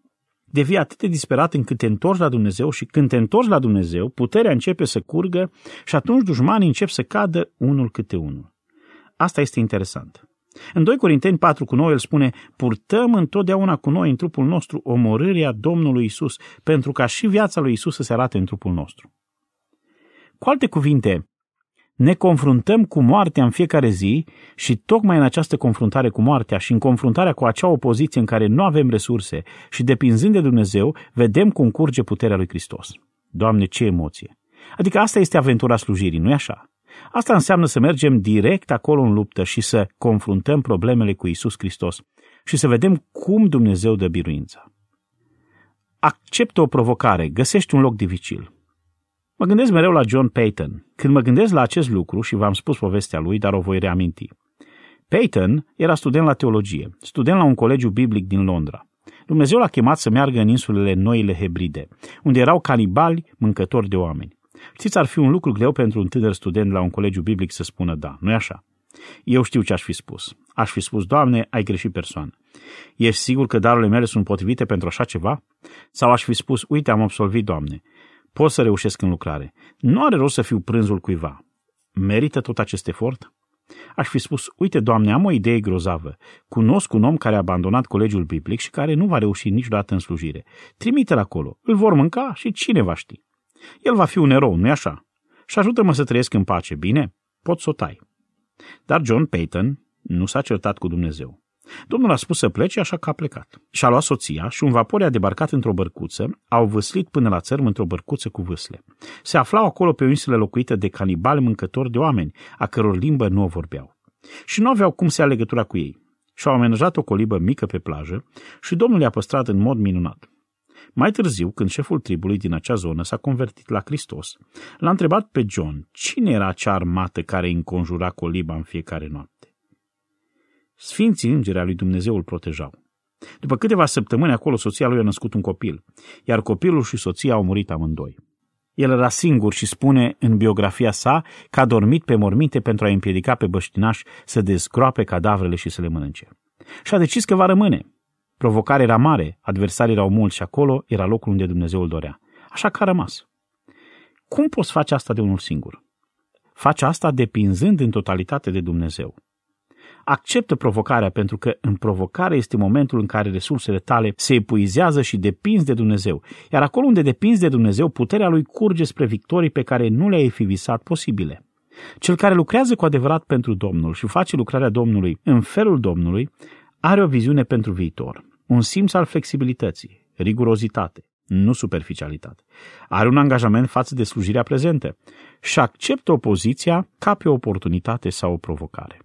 Devii atât de disperat încât te întorci la Dumnezeu și când te întorci la Dumnezeu, puterea începe să curgă și atunci dușmanii încep să cadă unul câte unul. Asta este interesant. În doi Corinteni patru cu nouă el spune: purtăm întotdeauna cu noi în trupul nostru omorârea Domnului Isus, pentru ca și viața lui Isus să se arate în trupul nostru. Cu alte cuvinte, ne confruntăm cu moartea în fiecare zi și tocmai în această confruntare cu moartea și în confruntarea cu acea opoziție în care nu avem resurse și depinzând de Dumnezeu, vedem cum curge puterea lui Hristos. Doamne, ce emoție! Adică asta este aventura slujirii, nu-i așa? Asta înseamnă să mergem direct acolo în luptă și să confruntăm problemele cu Iisus Hristos și să vedem cum Dumnezeu dă biruința. Acceptă o provocare, găsești un loc dificil. Mă gândesc mereu la John Paton. Când mă gândesc la acest lucru, și v-am spus povestea lui, dar o voi reaminti. Paton era student la teologie, student la un colegiu biblic din Londra. Dumnezeu l-a chemat să meargă în insulele Noile Hebride, unde erau canibali mâncători de oameni. Știți, ar fi un lucru greu pentru un tânăr student la un colegiu biblic să spună da, nu-i așa? Eu știu ce aș fi spus. Aș fi spus: Doamne, ai greșit persoană. Ești sigur că darurile mele sunt potrivite pentru așa ceva? Sau aș fi spus: uite, am absolvit, Doamne, pot să reușesc în lucrare. Nu are rost să fiu prânzul cuiva. Merită tot acest efort? Aș fi spus: uite, Doamne, am o idee grozavă. Cunosc un om care a abandonat colegiul biblic și care nu va reuși niciodată în slujire. Trimite-l acolo, îl vor mânca și cine va ști. El va fi un erou, nu-i așa? Și ajută-mă să trăiesc în pace, bine? Pot să o tai. Dar John Paton nu s-a certat cu Dumnezeu. Domnul a spus să plece, așa că a plecat. Și-a luat soția și un vapor i-a debarcat într-o bărcuță, au vâslit până la țărm într-o bărcuță cu vâsle. Se aflau acolo pe o insulă locuită de canibali mâncători de oameni, a căror limbă nu o vorbeau. Și nu aveau cum să ia legătura cu ei. Și-au amenajat o colibă mică pe plajă și Domnul i-a păstrat în mod minunat. Mai târziu, când șeful tribului din acea zonă s-a convertit la Hristos, l-a întrebat pe John cine era acea armată care îi înconjura coliba în fiecare noapte. Sfinții îngeri al lui Dumnezeu îl protejau. După câteva săptămâni acolo, soția lui a născut un copil, iar copilul și soția au murit amândoi. El era singur și spune în biografia sa că a dormit pe morminte pentru a împiedica pe băștinași să dezgroape cadavrele și să le mănânce. Și a decis că va rămâne. Provocarea era mare, adversarii erau mulți și acolo era locul unde Dumnezeu îl dorea. Așa că a rămas. Cum poți face asta de unul singur? Faci asta depinzând în totalitate de Dumnezeu. Acceptă provocarea, pentru că în provocare este momentul în care resursele tale se epuizează și depinzi de Dumnezeu. Iar acolo unde depinzi de Dumnezeu, puterea Lui curge spre victorii pe care nu le-ai fi visat posibile. Cel care lucrează cu adevărat pentru Domnul și face lucrarea Domnului în felul Domnului, are o viziune pentru viitor, un simț al flexibilității, rigurozitate, nu superficialitate. Are un angajament față de slujirea prezentă și acceptă opoziția ca pe o oportunitate sau o provocare.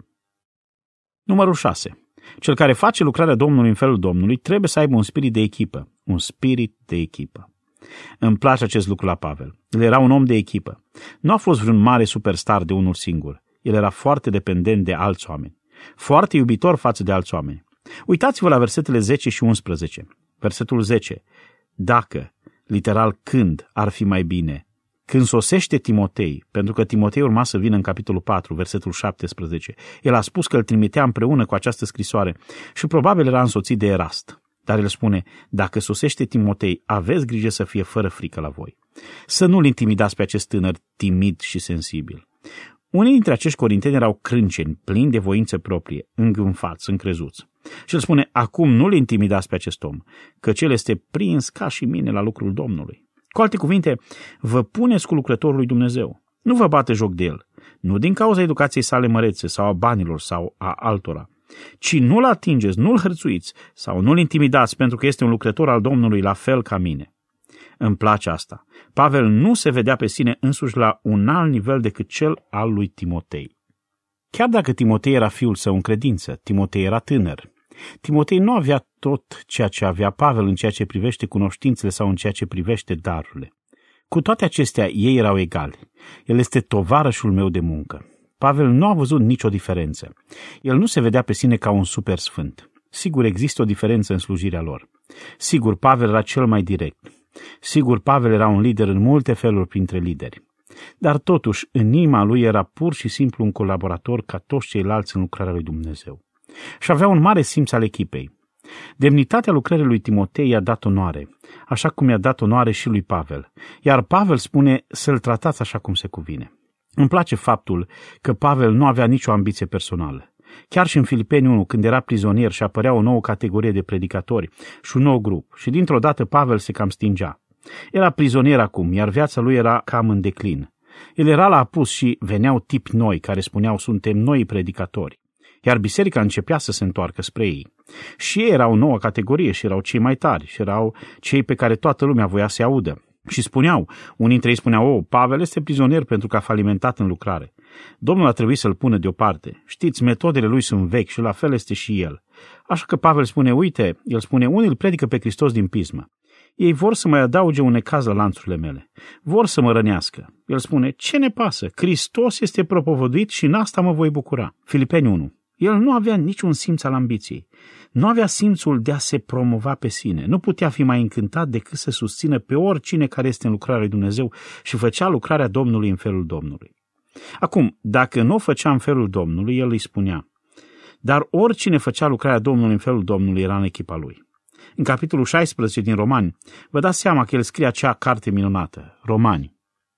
Numărul șase. Cel care face lucrarea Domnului în felul Domnului trebuie să aibă un spirit de echipă. Un spirit de echipă. Îmi place acest lucru la Pavel. El era un om de echipă. Nu a fost vreun mare superstar de unul singur. El era foarte dependent de alți oameni. Foarte iubitor față de alți oameni. Uitați-vă la versetele zece și unsprezece. Versetul zece. Dacă, literal când, ar fi mai bine, când sosește Timotei, pentru că Timotei urma să vină în capitolul patru, versetul șaptesprezece, el a spus că îl trimitea împreună cu această scrisoare și probabil era însoțit de Erast. Dar el spune, dacă sosește Timotei, aveți grijă să fie fără frică la voi. Să nu-l intimidați pe acest tânăr timid și sensibil. Unii dintre acești corinteni erau crânceni, plini de voință proprie, îngânfați, încrezuți. Și el spune, acum nu-l intimidați pe acest om, căci el este prins ca și mine la lucrul Domnului. Cu alte cuvinte, vă puneți cu lucrătorul lui Dumnezeu. Nu vă bate joc de el, nu din cauza educației sale mărețe sau a banilor sau a altora, ci nu-l atingeți, nu-l hărțuiți sau nu-l intimidați pentru că este un lucrător al Domnului la fel ca mine. Îmi place asta. Pavel nu se vedea pe sine însuși la un alt nivel decât cel al lui Timotei. Chiar dacă Timotei era fiul său în credință, Timotei era tânăr. Timotei nu avea tot ceea ce avea Pavel în ceea ce privește cunoștințele sau în ceea ce privește darurile. Cu toate acestea, ei erau egali. El este tovarășul meu de muncă. Pavel nu a văzut nicio diferență. El nu se vedea pe sine ca un super sfânt. Sigur, există o diferență în slujirea lor. Sigur, Pavel era cel mai direct. Sigur, Pavel era un lider în multe feluri printre lideri. Dar totuși, în inima lui era pur și simplu un colaborator ca toți ceilalți în lucrarea lui Dumnezeu. Și avea un mare simț al echipei. Demnitatea lucrării lui Timotei i-a dat onoare, așa cum i-a dat onoare și lui Pavel. Iar Pavel spune să-l tratați așa cum se cuvine. Îmi place faptul că Pavel nu avea nicio ambiție personală. Chiar și în Filipeni unu, când era prizonier și apărea o nouă categorie de predicatori și un nou grup, și dintr-o dată Pavel se cam stingea. Era prizonier acum, iar viața lui era cam în declin. El era la apus și veneau tipi noi care spuneau suntem noi predicatori. Iar biserica începea să se întoarcă spre ei. Și ei erau o nouă categorie și erau cei mai tari și erau cei pe care toată lumea voia să-i audă. Și spuneau, unii dintre ei spuneau, oh, Pavel este prizonier pentru că a falimentat în lucrare. Domnul a trebuit să-l pună deoparte. Știți, metodele lui sunt vechi și la fel este și el. Așa că Pavel spune, uite, el spune, unii îl predică pe Hristos din pismă. Ei vor să mai adauge un necaz la lanțurile mele. Vor să mă rănească. El spune, ce ne pasă? Hristos este propovăduit și în asta mă voi bucura. Filipeni unu. El nu avea niciun simț al ambiției. Nu avea simțul de a se promova pe sine. Nu putea fi mai încântat decât să susțină pe oricine care este în lucrarea lui Dumnezeu și făcea lucrarea Domnului în felul Domnului. Acum, dacă nu o făcea în felul Domnului, el îi spunea. Dar oricine făcea lucrarea Domnului în felul Domnului era în echipa lui. În capitolul șaisprezece din Romani, vă dați seama că el scrie acea carte minunată, Romani.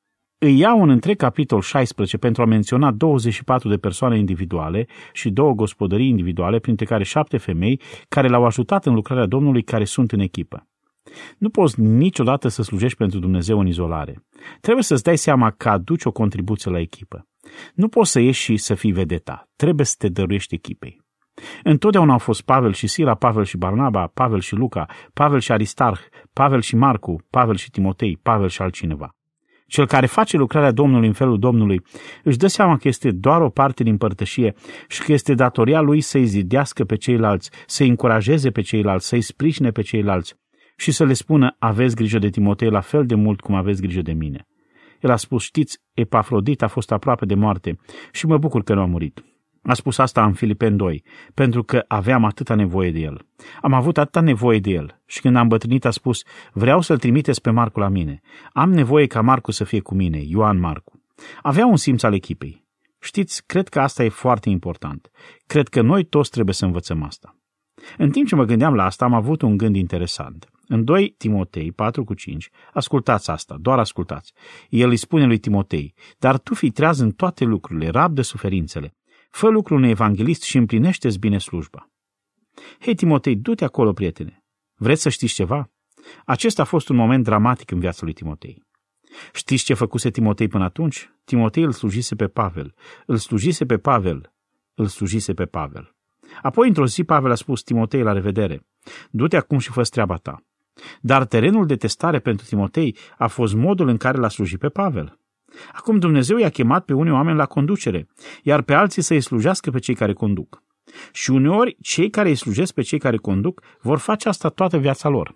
Îi iau un întreg capitol șaisprezece pentru a menționa douăzeci și patru de persoane individuale și două gospodării individuale, printre care șapte femei care l-au ajutat în lucrarea Domnului, care sunt în echipă. Nu poți niciodată să slujești pentru Dumnezeu în izolare. Trebuie să-ți dai seama că aduci o contribuție la echipă. Nu poți să ieși și să fii vedeta. Trebuie să te dăruiești echipei. Întotdeauna au fost Pavel și Sila, Pavel și Barnaba, Pavel și Luca, Pavel și Aristarh, Pavel și Marcu, Pavel și Timotei, Pavel și altcineva. Cel care face lucrarea Domnului în felul Domnului își dă seama că este doar o parte din părtășie și că este datoria lui să-i zidească pe ceilalți, să-i încurajeze pe ceilalți, să-i sprijine pe ceilalți și să le spună, aveți grijă de Timotei la fel de mult cum aveți grijă de mine. El a spus, știți, Epafrodit a fost aproape de moarte și mă bucur că nu a murit. A spus asta în Filipeni doi, pentru că aveam atâta nevoie de el. Am avut atâta nevoie de el și când am îmbătrânit a spus, vreau să-l trimiteți pe Marcu la mine. Am nevoie ca Marcu să fie cu mine, Ioan Marcu. Avea un simț al echipei. Știți, cred că asta e foarte important. Cred că noi toți trebuie să învățăm asta. În timp ce mă gândeam la asta, am avut un gând interesant. În doi Timotei patru cu cinci, ascultați asta, doar ascultați. El îi spune lui Timotei, dar tu fii treaz în toate lucrurile, rabdă suferințele. Fă lucrul unui evanghelist și împlinește-ți bine slujba. Hei, Timotei, du-te acolo, prietene. Vreți să știți ceva? Acesta a fost un moment dramatic în viața lui Timotei. Știți ce făcuse Timotei până atunci? Timotei îl slujise pe Pavel. Îl slujise pe Pavel. Îl slujise pe Pavel. Apoi, într-o zi, Pavel a spus: Timotei, la revedere. Du-te acum și fă treaba ta. Dar terenul de testare pentru Timotei a fost modul în care l-a slujit pe Pavel. Acum Dumnezeu i-a chemat pe unii oameni la conducere, iar pe alții să îi slujească pe cei care conduc. Și uneori, cei care îi slujesc pe cei care conduc vor face asta toată viața lor.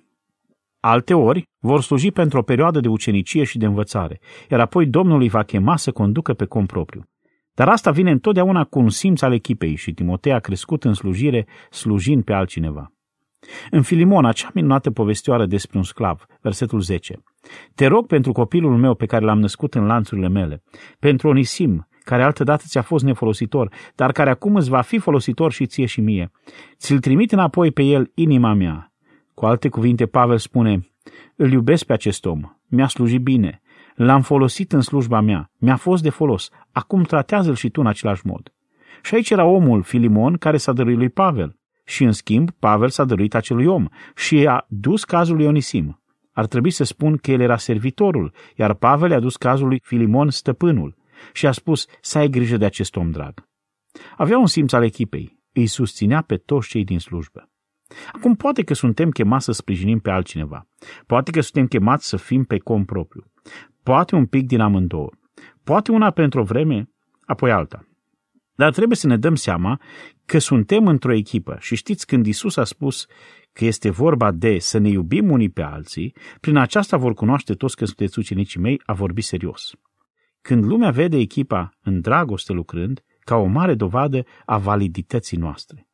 Alteori vor sluji pentru o perioadă de ucenicie și de învățare, iar apoi Domnul îi va chema să conducă pe cont propriu. Dar asta vine întotdeauna cu un simț al echipei și Timotei a crescut în slujire, slujind pe altcineva. În Filimon, acea minunată povestioară despre un sclav, versetul zece. Te rog pentru copilul meu pe care l-am născut în lanțurile mele, pentru Onisim, care altădată ți-a fost nefolositor, dar care acum îți va fi folositor și ție și mie. Ți-l trimit înapoi pe el, inima mea. Cu alte cuvinte, Pavel spune: îl iubesc pe acest om, mi-a slujit bine, l-am folosit în slujba mea, mi-a fost de folos, acum tratează-l și tu în același mod. Și aici era omul Filimon care s-a dăruit lui Pavel. Și în schimb, Pavel s-a dăruit acelui om și i-a dus cazul lui Onisim. Ar trebui să spun că el era servitorul, iar Pavel i-a dus cazul lui Filimon stăpânul și a spus: să ai grijă de acest om drag. Avea un simț al echipei, îi susținea pe toți cei din slujbă. Acum, poate că suntem chemați să sprijinim pe altcineva, poate că suntem chemați să fim pe cont propriu, poate un pic din amândouă, poate una pentru o vreme, apoi alta. Dar trebuie să ne dăm seama că suntem într-o echipă și știți, când Iisus a spus că este vorba de să ne iubim unii pe alții, prin aceasta vor cunoaște toți că sunteți ucenicii mei, a vorbit serios. Când lumea vede echipa în dragoste lucrând, ca o mare dovadă a validității noastre.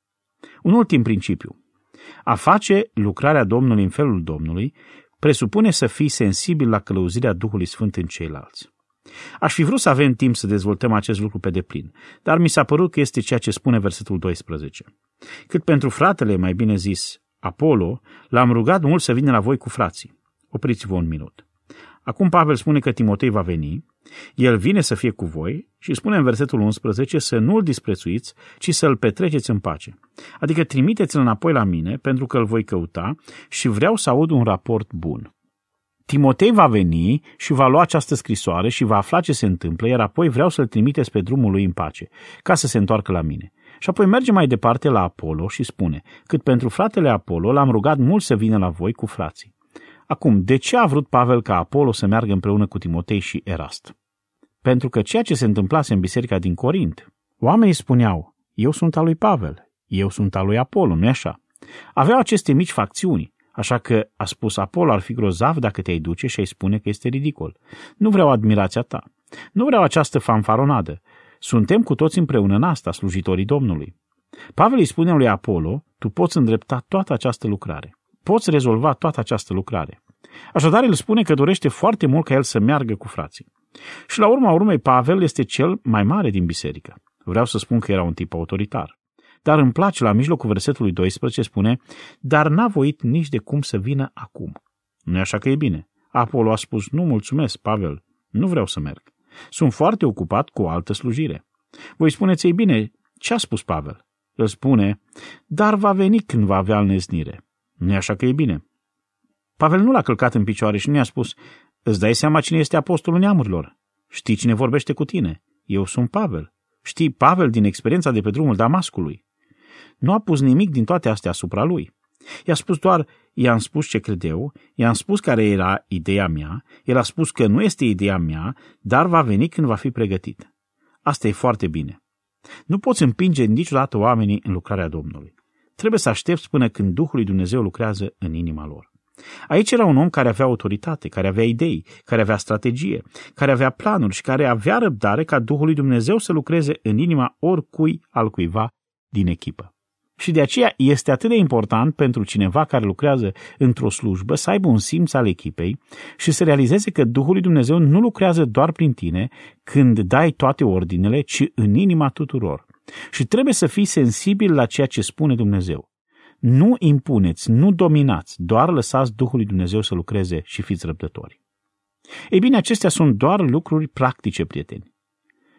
Un ultim principiu. A face lucrarea Domnului în felul Domnului presupune să fii sensibil la călăuzirea Duhului Sfânt în ceilalți. Aș fi vrut să avem timp să dezvoltăm acest lucru pe deplin, dar mi s-a părut că este ceea ce spune versetul doisprezece. Cât pentru fratele, mai bine zis, Apolo, l-am rugat mult să vină la voi cu frații. Opriți-vă un minut. Acum Pavel spune că Timotei va veni, el vine să fie cu voi și spune în versetul unsprezece să nu-l disprețuiți, ci să-l petreceți în pace. Adică trimiteți-l înapoi la mine, pentru că îl voi căuta și vreau să aud un raport bun. Timotei va veni și va lua această scrisoare și va afla ce se întâmplă, iar apoi vreau să-l trimiteți pe drumul lui în pace, ca să se întoarcă la mine. Și apoi merge mai departe la Apolo și spune: cât pentru fratele Apolo, l-am rugat mult să vină la voi cu frații. Acum, de ce a vrut Pavel ca Apolo să meargă împreună cu Timotei și Erast? Pentru că ceea ce se întâmplase în biserica din Corint, oamenii spuneau: eu sunt al lui Pavel, eu sunt al lui Apolo, nu-i așa? Aveau aceste mici facțiuni. Așa că a spus: Apolo ar fi grozav dacă te-ai duce și ai spune că este ridicol. Nu vreau admirația ta. Nu vreau această fanfaronadă. Suntem cu toți împreună în asta, slujitorii Domnului. Pavel îi spune lui Apolo: tu poți îndrepta toată această lucrare. Poți rezolva toată această lucrare. Așadar, el spune că dorește foarte mult ca el să meargă cu frații. Și la urma urmei, Pavel este cel mai mare din biserică. Vreau să spun că era un tip autoritar. Dar îmi place, la mijlocul versetului doisprezece spune: dar n-a voit nici de cum să vină acum. Nu-i așa că e bine? Apolo a spus: nu, mulțumesc, Pavel, nu vreau să merg. Sunt foarte ocupat cu o altă slujire. Voi spuneți: ei bine, ce a spus Pavel? El spune: dar va veni când va avea înlesnire. Nu-i așa că e bine? Pavel nu l-a călcat în picioare și nu i-a spus: îți dai seama cine este apostolul neamurilor? Știi cine vorbește cu tine? Eu sunt Pavel. Știi, Pavel din experiența de pe drumul Damascului. Nu a pus nimic din toate astea asupra lui. I-a spus doar: i-am spus ce cred eu, i-am spus care era ideea mea, el a spus că nu este ideea mea, dar va veni când va fi pregătit. Asta e foarte bine. Nu poți împinge niciodată oamenii în lucrarea Domnului. Trebuie să aștepți până când Duhul lui Dumnezeu lucrează în inima lor. Aici era un om care avea autoritate, care avea idei, care avea strategie, care avea planuri și care avea răbdare ca Duhul lui Dumnezeu să lucreze în inima oricui altcuiva din echipă. Și de aceea este atât de important pentru cineva care lucrează într-o slujbă să aibă un simț al echipei și să realizeze că Duhul lui Dumnezeu nu lucrează doar prin tine când dai toate ordinele, ci în inima tuturor. Și trebuie să fii sensibil la ceea ce spune Dumnezeu. Nu impuneți, nu dominați, doar lăsați Duhul lui Dumnezeu să lucreze și fiți răbdători. Ei bine, acestea sunt doar lucruri practice, prieteni.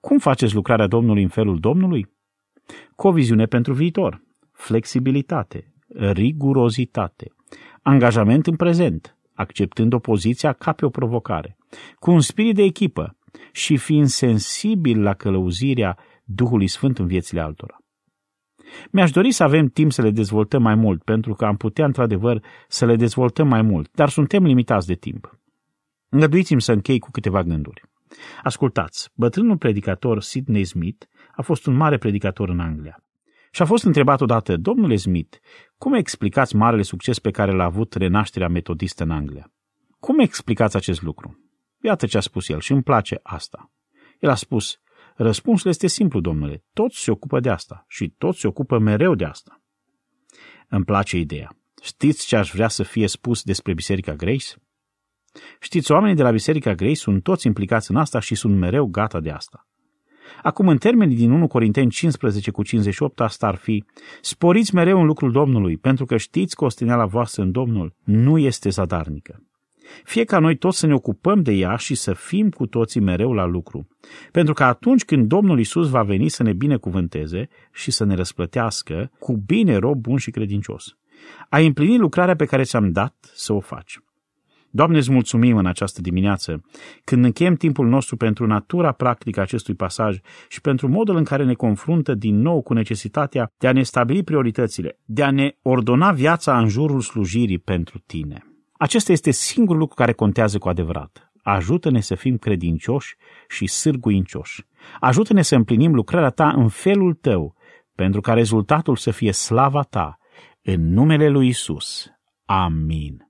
Cum faceți lucrarea Domnului în felul Domnului? Cu o viziune pentru viitor, flexibilitate, rigurozitate, angajament în prezent, acceptând opoziția ca pe o provocare, cu un spirit de echipă și fiind sensibil la călăuzirea Duhului Sfânt în viețile altora. Mi-aș dori să avem timp să le dezvoltăm mai mult, pentru că am putea într-adevăr să le dezvoltăm mai mult, dar suntem limitați de timp. Îngăduiți-mi să închei cu câteva gânduri. Ascultați, bătrânul predicator Sidney Smith a fost un mare predicator în Anglia. Și a fost întrebat odată: domnule Smith, cum explicați marele succes pe care l-a avut renașterea metodistă în Anglia? Cum explicați acest lucru? Iată ce a spus el și îmi place asta. El a spus: răspunsul este simplu, domnule, toți se ocupă de asta și toți se ocupă mereu de asta. Îmi place ideea. Știți ce aș vrea să fie spus despre Biserica Grace? Știți, oamenii de la Biserica Grace sunt toți implicați în asta și sunt mereu gata de asta. Acum, în termenii din unu Corinteni cincisprezece cu cincizeci și opt, asta ar fi: sporiți mereu în lucrul Domnului, pentru că știți că osteneala voastră în Domnul nu este zadarnică. Fie ca noi toți să ne ocupăm de ea și să fim cu toții mereu la lucru, pentru că atunci când Domnul Iisus va veni să ne binecuvânteze și să ne răsplătească cu bine, rob bun și credincios, ai împlinit lucrarea pe care ți-am dat să o faci. Doamne, îți mulțumim în această dimineață, când încheiem timpul nostru pentru natura practică a acestui pasaj și pentru modul în care ne confruntă din nou cu necesitatea de a ne stabili prioritățile, de a ne ordona viața în jurul slujirii pentru Tine. Acesta este singurul lucru care contează cu adevărat. Ajută-ne să fim credincioși și sârguincioși. Ajută-ne să împlinim lucrarea Ta în felul Tău, pentru ca rezultatul să fie slava Ta. În numele lui Isus. Amin.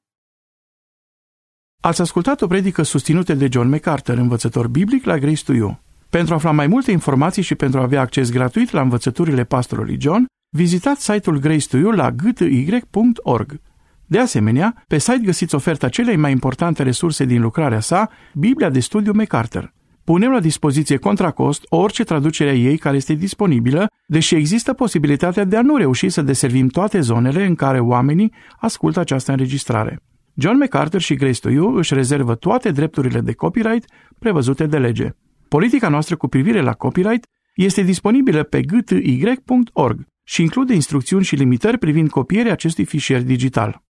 Ați ascultat o predică susținută de John MacArthur, învățător biblic la Grace to You. Pentru a afla mai multe informații și pentru a avea acces gratuit la învățăturile pastorului John, vizitați site-ul Grace to You la g t y punct org. De asemenea, pe site găsiți oferta celei mai importante resurse din lucrarea sa, Biblia de studiu MacArthur. Punem la dispoziție contra cost orice traducere a ei care este disponibilă, deși există posibilitatea de a nu reuși să deservim toate zonele în care oamenii ascultă această înregistrare. John MacArthur și Grace to You își rezervă toate drepturile de copyright prevăzute de lege. Politica noastră cu privire la copyright este disponibilă pe g t y punct org și include instrucțiuni și limitări privind copierea acestui fișier digital.